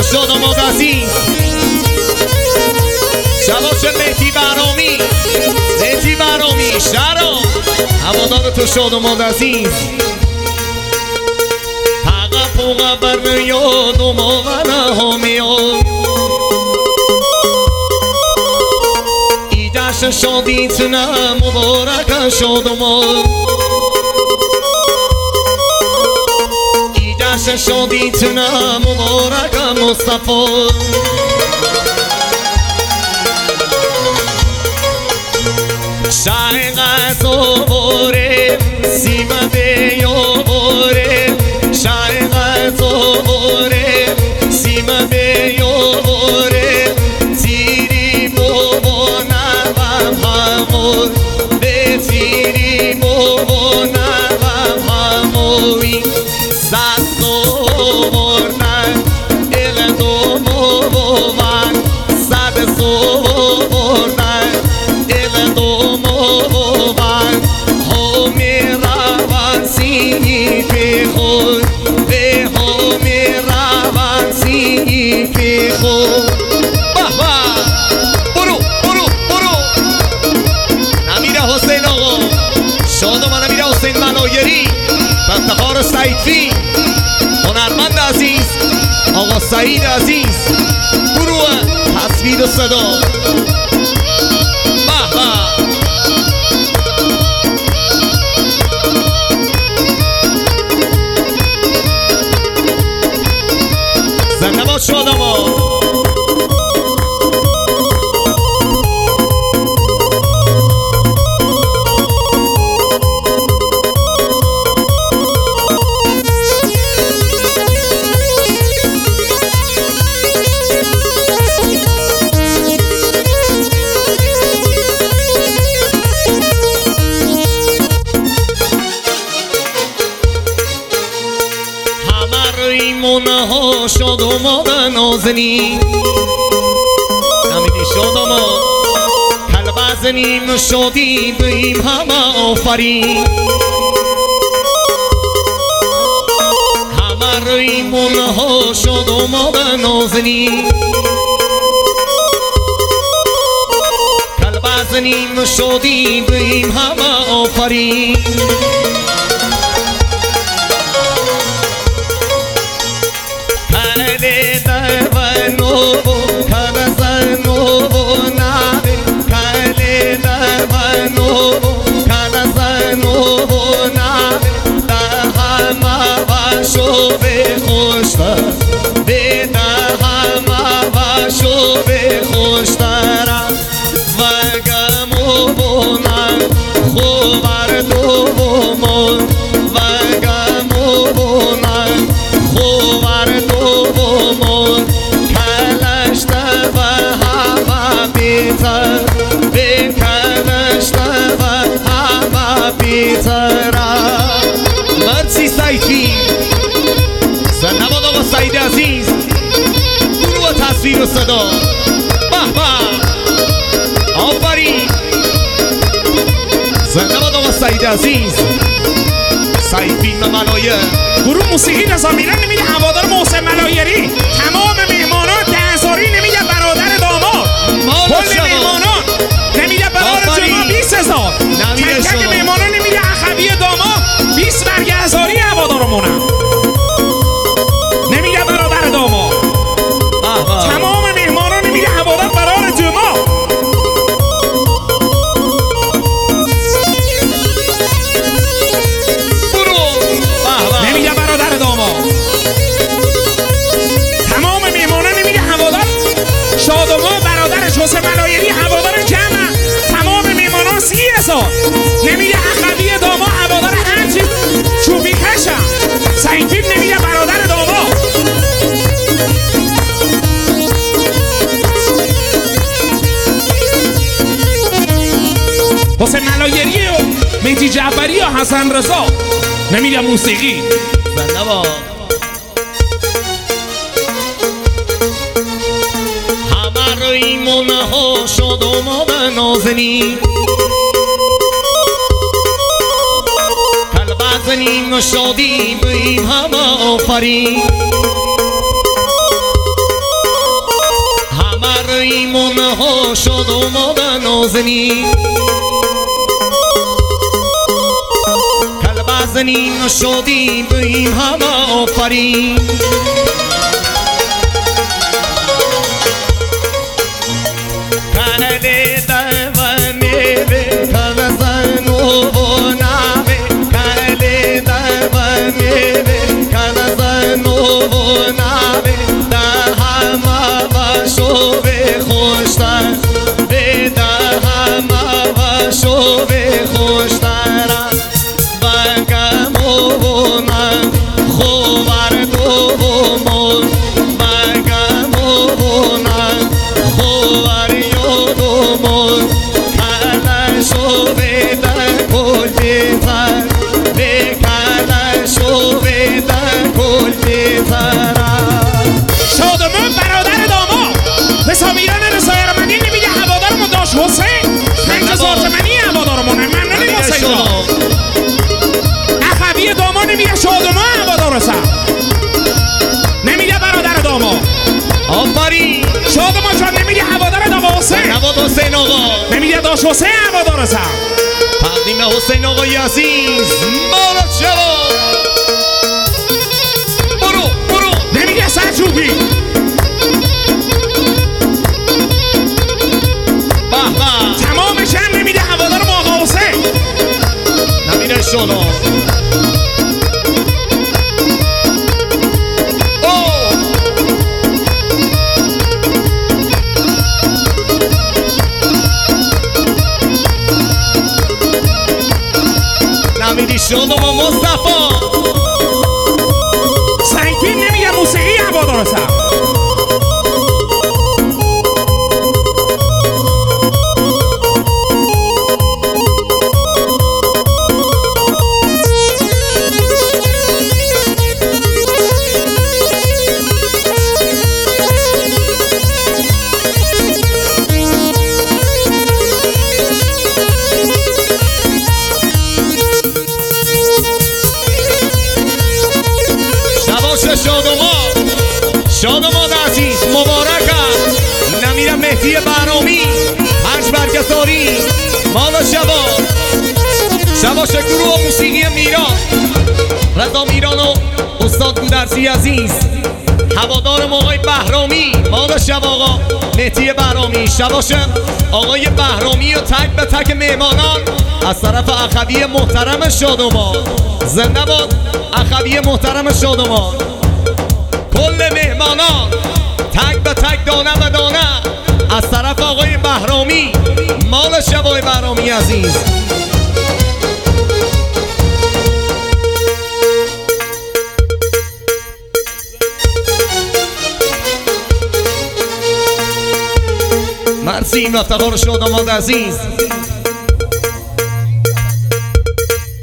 شاد و مدازی شباش مهدی برامی مهدی برامی شهرام هوادار تو شاد و مدازی حقا پوغا بر یاد و موانه ها میاد ایجاش شادی تنه مبارک شاد و مد ایجاش شادی تنه مبارک مصطفی شایقه تو باره سیمه بیو باره شایقه تو باره سیمه بیو باره تیری بابا نغم همون به تیری بابا نغم هموی سد دو برنن ال دو موان سد سو برنن ال دو موان همی روان سی پی خود به همی روان سی پی خود برو برو برو نمیر حسین آقا شادم نمیر حسین منایری افتخار سعیدفی هنرمند عزیز آقا سعید عزیز گروه تصویر و صدا زنده باد شادما ایمونه ها شاد و ماده نازنی نمیدی شاد و ما کل بزنیم شادی بیم همه آفرین همه ایمونه ها شاد و ماده نازنی کل بزنیم شادی بیم همه آفرین مرسی سعیدفی زنده باد آقا سعید عزیز گروه تصویر و صدا به به آفرین زنده باد آقا سعید عزیز سعیدفی ملایر گروه موسیقی نظامیران نمیده هوادار محسن ملایری تمام مهمانان دهزاری نمیده برادر داماد کل مهمانان نمیده برادر جمع 20,000 تک مهمانان نمیده اخوی داماد 20 برگ هزاری هوادارمونم نمیده برادر داماد تمام مهمانان نمیده هوادار برادر جمع نمیده برادر داماد تمام مهمانان نمیده هوادار شادما برادرش حسین ملایری هوادار جمع تمام مهمانان 30,000 نمیده اخوی داما هوادار هرچی چوبی کشم سعیدفی نمیده برادر داما حسین ملایری و مهدی جعفری و حسن رضا نمیده موسیقی زنده باد همه ایمونه ها شاد و ماده نازنی کل بزنیم شادی بیم همه آفرین ایمونه ها شاد اومدن نازنین کل بزنین و شادی به این همه آفرین کل دوانه به کل زن و نامه کل دوانه به کل زن و نامه ده همه و شوه خوشتر به ده همه و شوه خوشتر و گم و من خوبر دومون و گم و من خوبر یادمون کلشو بدن کل بیتر به کلشو بدن کل بیتر شادمون برادر داماد به سامیران رسایرمندی نمیگه هوادارمون داشت حسین 5000 تومانی هوادارمونه ممنونیم حسین جان اخوی داماد نمیگه شادمون هوادار هستم نمیگه برادر داماد آفرین شادمون جان نمیگه هوادار داماد حسین نواد حسین آقا نمیگه داشت حسین هوادار هستم تقدیم حسین آقای عزیز مارد شبا برو نمیگه سرچوبی تمام شهر نمیده هوادار آقا حسین نمیده شما نمیدی شما مصطفی سنگین نمیگه موسیقی هوادار هستم شادماد عزیز مبارکم نمیرم مهدی برامی هرچ برکتاری مالا شباش گروه و موسیقی میران رضا میران و استاد گودرزی عزیز هوادار آقای بهرامی مالا شب آقا مهدی برامی شباش آقای بهرامی و تک به تک مهمانان از طرف اخوی محترم شادماد زنده باد اخوی محترم شادماد کل مهمانان تک به تک دانه به دانه از طرف آقای بهرامی مال شبای بهرامی عزیز مرسی این افتخار شادماد عزیز